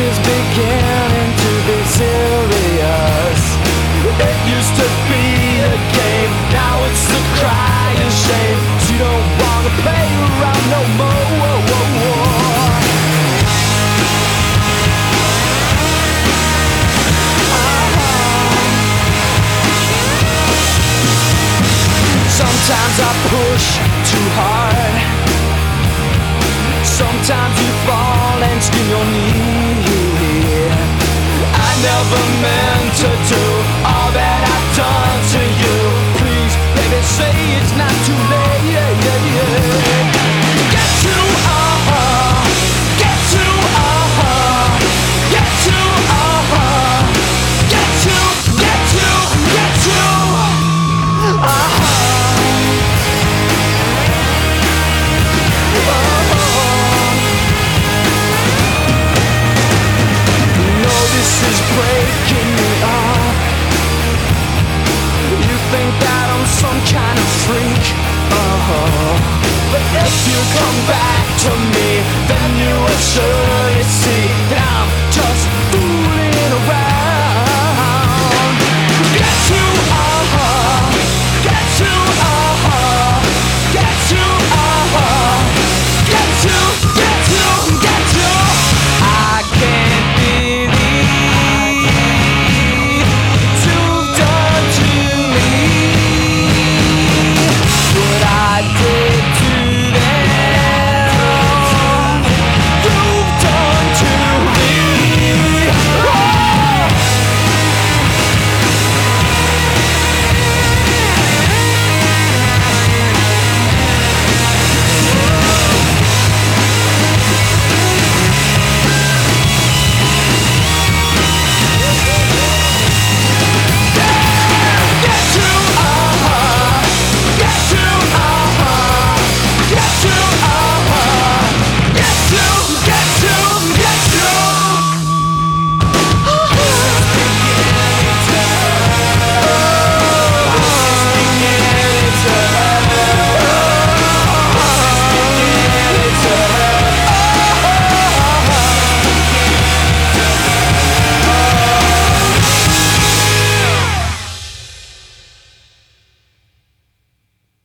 is beginning to be serious. It used to be a game, now it's a crying shame. You don't wanna play around no more. Sometimes I push too hard. Sometimes you fall and skin your knee. I never meant to do all that I've done to you. Please, baby, say it's not too late. Get to, get to, get to, get to, get to, get to, This is breaking me up. You think that I'm some kind of freak, but if you come back to me, then you will surely see that